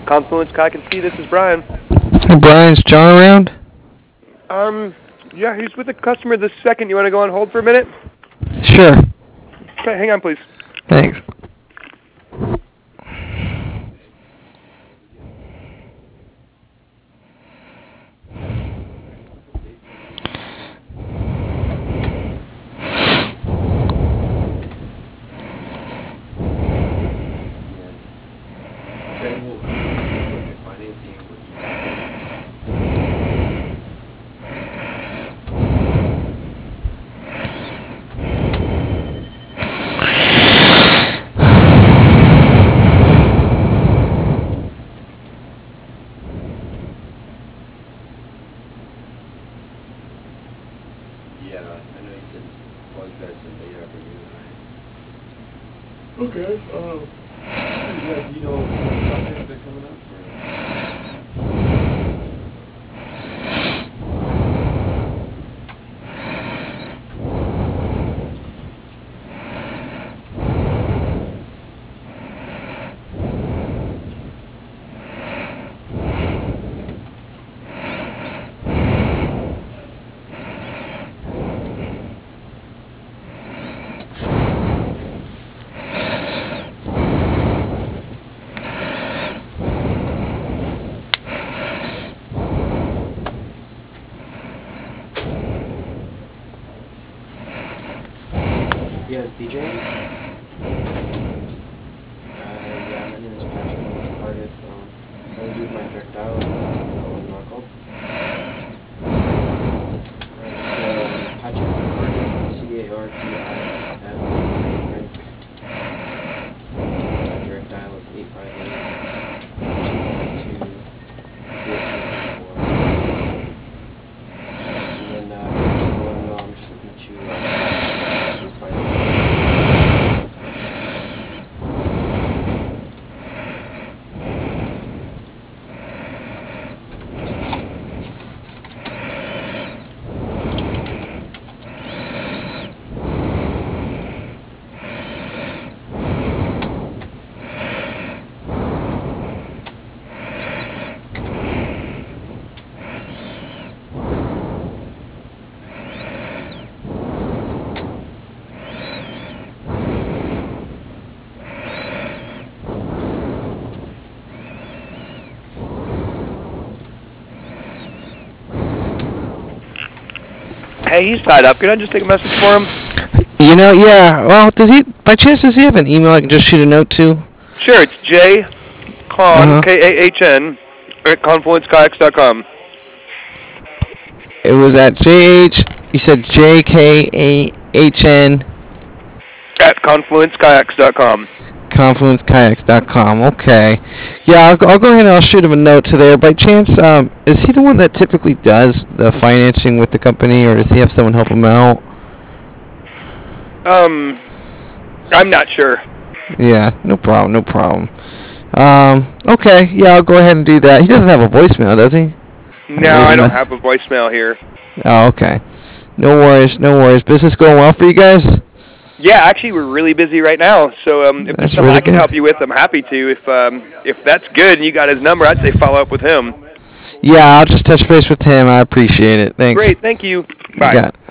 Confluence Kayak and Ski, this is Brian. Hey, Brian's John around? Yeah, he's with a customer this second. You want to go on hold for a minute? Sure. Okay, hang on, please. Thanks. Yeah, I know you said well, you guys said that you're renewing, right? Okay, yeah, do you know what projects are coming up? Yeah, it's DJ. Yeah, my name is Patrick. I'm Cardiff. I would use my direct dial. Owen Markle. Right, so Patrick Cardiff, CARDIF. My direct dial is 858-252-1424. And then, just to let them know, I'm just looking to finance. Hey, he's tied up. Can I just take a message for him? You know, yeah. Well, by chance, does he have an email I can just shoot a note to? Sure, it's J. Kahn, Kahn, at confluencekayaks.com. It was at you said JKAHN. At confluencekayaks.com. Confluencekayaks.com. Okay. Yeah, I'll go ahead and I'll shoot him a note to there. By chance, is he the one that typically does the financing with the company, or does he have someone help him out? I'm not sure. Yeah, no problem, no problem. Okay, yeah, I'll go ahead and do that. He doesn't have a voicemail, does he? No, I don't have a voicemail here. Oh, okay. No worries, no worries. Business going well for you guys? Yeah, actually, we're really busy right now. So if there's something really I can good. help you with, I'm happy to. If that's good and you got his number, I'd say follow up with him. Yeah, I'll just touch base with him. I appreciate it. Thanks. Great, thank you. Bye. You got it.